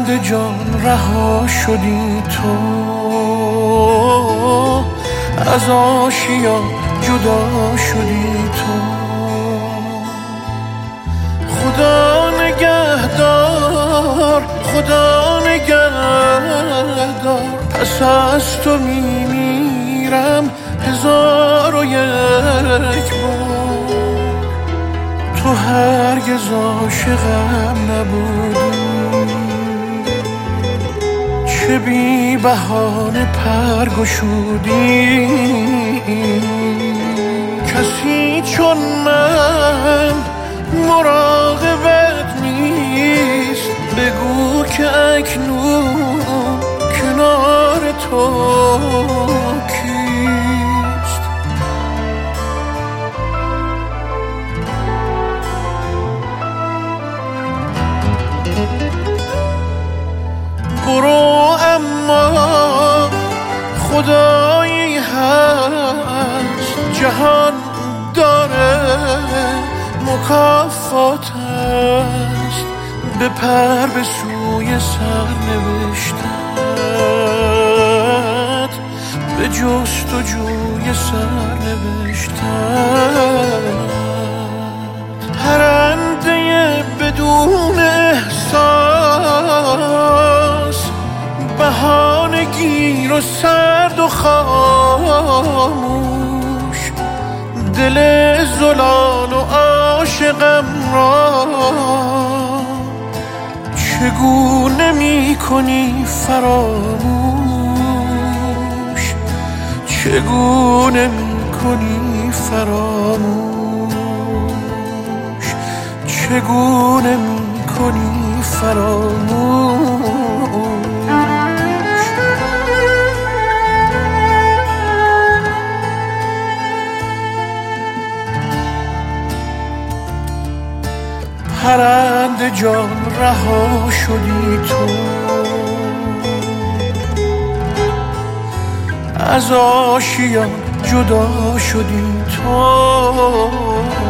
پرنده جان رها شدی تو، از آشیان جدا شدی تو. خدا نگهدار، خدا نگهدار، پس از تو میمیرم 1001 بار. تو هرگز عاشقم نبودی، چه بی بهانه پر گشودی. کسی چون من مراقبت نیست، بگو که اکنون کنار تو کیست. برو اما خدایی هست، جهان داره مکافات است. بپر به سوی سرنوشتت، به جستجوی سرنوشتت. پرنده بدون احساس، بهانه گیر و سرد و خاموش. دل زلال و عاشقم را چگونه می کنی فراموش، چگونه می کنی فراموش، چگونه می کنی فراموش. پرنده جان رها شدی تو، از آشیان جدا شدی تو.